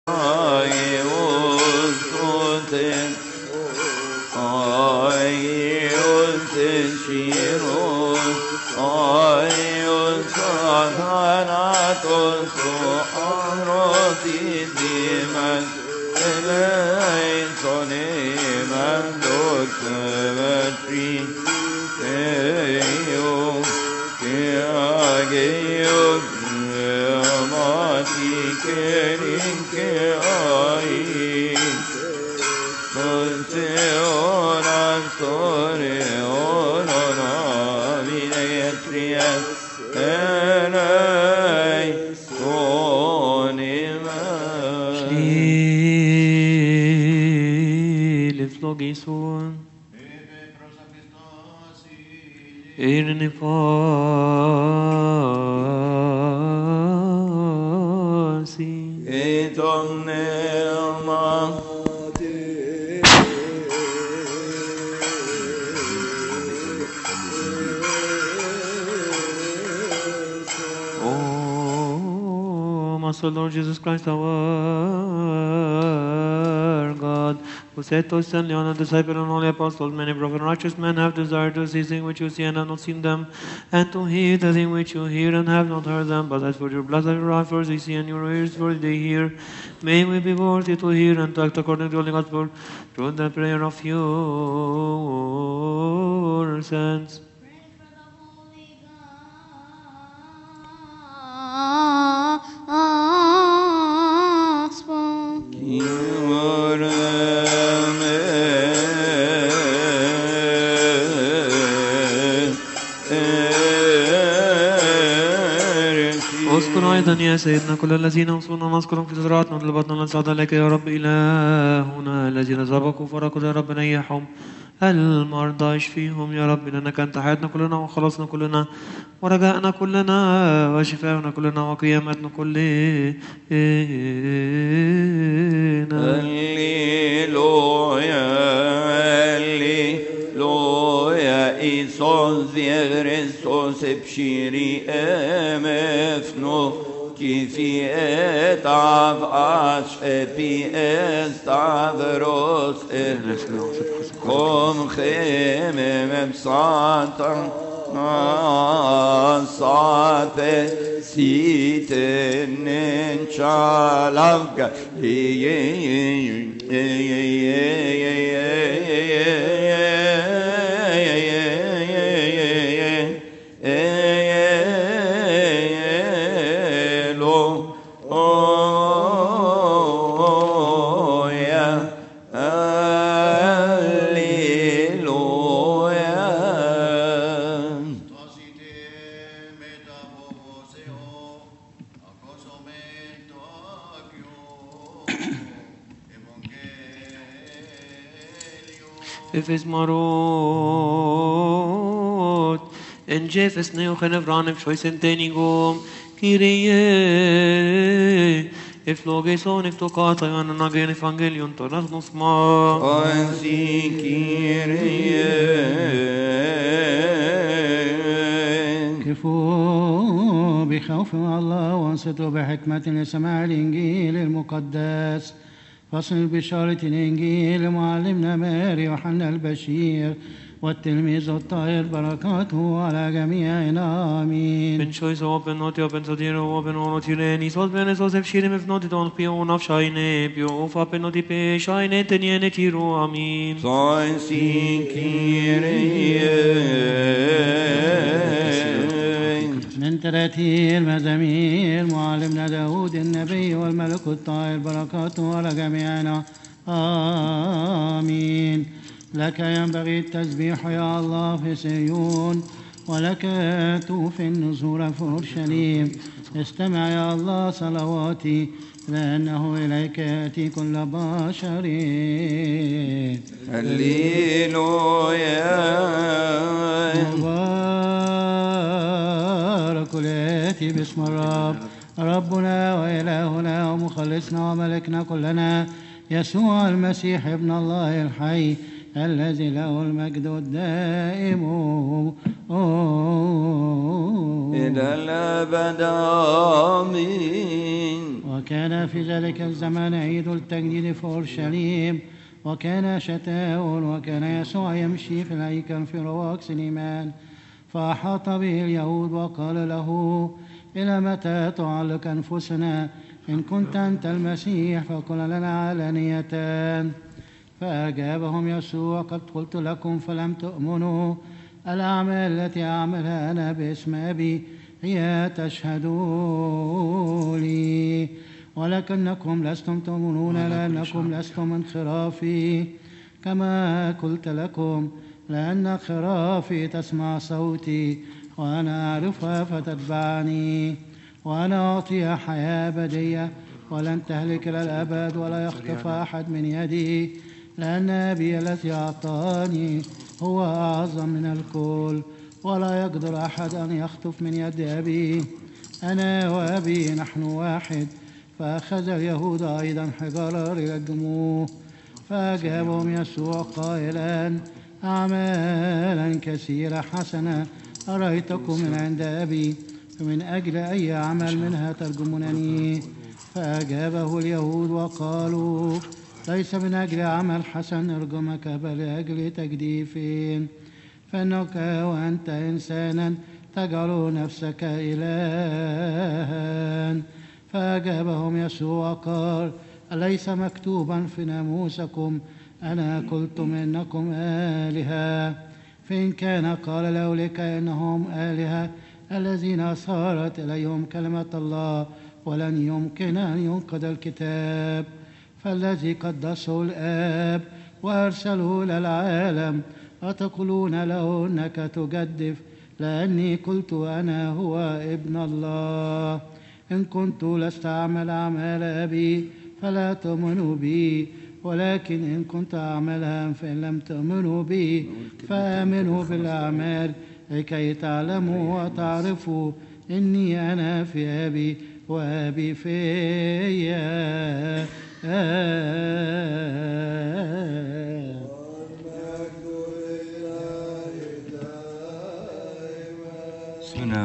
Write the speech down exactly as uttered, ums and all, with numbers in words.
Lord Jesus Christ, our God, who said to St. Leon, a disciple and holy apostle, many brave and righteous men have desired to see things which you see and have not seen them, and to hear the things which you hear and have not heard them. But as for your blessed eyes, for they see, and your ears, for they hear, may we be worthy to hear and to act according to the Holy Gospel, through the prayer of your saints. اذكر أيضا يا سيدنا كل الذين أوصونا نذكرهم في زراعتنا وطلباتنا نصعد إليك يا رب إلهنا الذين سبقوا فرقوا يا رب نيحهم المرضى اشفيهم يا رب لأنك أنت حياتنا كلنا وخلاصنا كلنا ورجاءنا كلنا وشفاؤنا كلنا وقيامتنا كلنا. هللويا هللويا إيسوس Kristus بشيري أمفنو كيفي أتعب أشفي أستعذروس كم خيمم بساطن صافي سيتن شالوك Efes marot en jefes neo genevranem shoisentenigom Kyrie eflogeson eftokata yanan agen evangelion tonas nosma Ansi Kyrie كفوا بخوف من الله وانصتوا بحكمة لسماع الإنجيل المقدس. فصل بشارة الإنجيل معلمنا ماري يوحنا البشير والتلميذ الطاهر بركاته على جميعنا آمين. Ben choice open not open so dear open or tireni so bene so se shire if not don't be on of shine pio of open not be shine teniene tiro amin. Son si Kyrie من تراتيل مزامير معلمنا داود النبي والملك الطاهر بركاته على جميعنا آمين. لك ينبغي التسبيح يا الله في صهيون ولك توفي النزول في أورشليم. استمع يا الله صلواتي لأنه إليك يأتي كل بشر. هللويا مبارك الآتي باسم الرب ربنا وإلهنا ومخلصنا وملكنا كلنا يسوع المسيح ابن الله الحي الذي له المجد الدائم إلى الأبد آمين. وكان في ذلك الزمان عيد التجديد في أورشليم، وكان شتاء، وكان يسوع يمشي في الهيكل في رواق سليمان، فأحاط به اليهود وقال له: إلى متى تعلق أنفسنا؟ إن كنت أنت المسيح فقل لنا علانية. فأجابهم يسوع: قد قلت لكم فلم تؤمنوا. الأعمال التي أعملها أنا باسم أبي هي تشهد لي، ولكنكم لستم تؤمنون لأنكم لستم من خرافي، كما قلت لكم، لأن خرافي تسمع صوتي وأنا أعرفها فتتبعني، وأنا أعطيها حياة أبدية ولن تهلك إلى الأبد ولا يخطف أحد من يدي، لأن أبي الذي أعطاني هو أعظم من الكل، ولا يقدر أحد أن يخطف من يد أبي. أنا وأبي نحن واحد. فأخذ اليهود أيضا حجارا ليرجموه. فأجابهم يسوع قائلا: أعمالا كثيرة حسنة أريتكم من عند أبي، فمن أجل أي عمل منها ترجمونني؟ فأجابه اليهود وقالوا: ليس من أجل عمل حسن نرجمك، بل لأجل تجديف، فإنك وأنت إنسانا تجعل نفسك إلها. فأجابهم يسوع وقال: أليس مكتوبا في ناموسكم: أنا قلتم إنكم آلهة؟ فإن كان قال لأولئك إنهم آلهة الذين صارت إليهم كلمة الله، ولن يمكن أن ينقض الكتاب. فالذي قدسه الآب وأرسله إلى العالم أتقولون له إنك تجدف، لأني قلت أنا هو ابن الله. إن كنت لست أعمل أعمال أبي فلا تؤمنوا بي، ولكن إن كنت أعملها فإن لم تؤمنوا بي فآمنوا بالأعمال، لكي تعلموا وتعرفوا إني أنا في أبي وأبي فيا.